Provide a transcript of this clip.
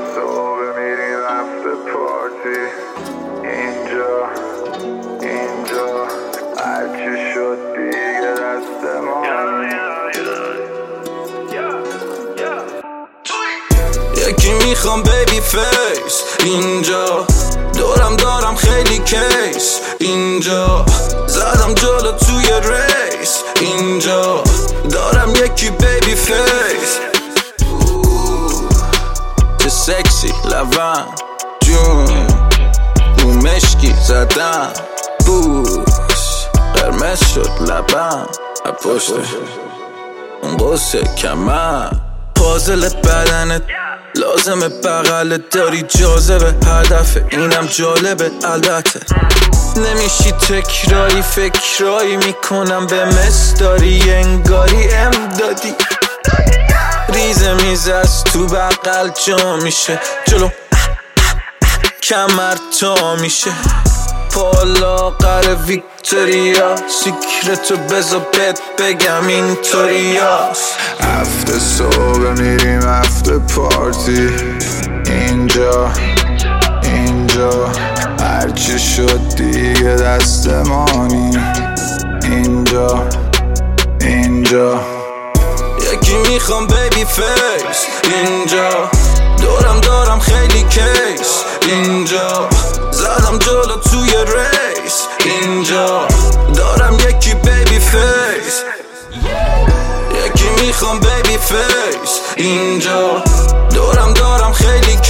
صبح میریم افته پارتی اینجا هرچی شد دیگه دست ما. یکی میخوام بیبی فیس اینجا، دورم دارم خیلی کیس اینجا، زدم جلو توی ریس اینجا، دارم یکی بیبی فیس. چه سکسی لبم جون رو مشکی زدم، بوس قرمز شد لبم پشت اون قصه کمم. پازل بدنت لازمه بغلت، داری جاذبه هدف اینم جالبه البته. نمیشی تکراری فکرایی میکنم به مصداری انگاری امدادی. ریزه میز از تو بغل جا میشه، جلو کمر تا میشه، پالا قره ویکتوریا، سیکرتو بزا بهت بگم اینطوریا. هفته صبح میریم هفته پارتی اینجا هرچی شد دیگه دستمانی اینجا یکی میخوام بیبی فیس اینجا، دورم دارم خیلی کیس اینجا، زدم جلو توی ریس اینجا، دارم یکی بیبی فیس. یکی میخوام بیبی فیس اینجا، دورم دارم خیلی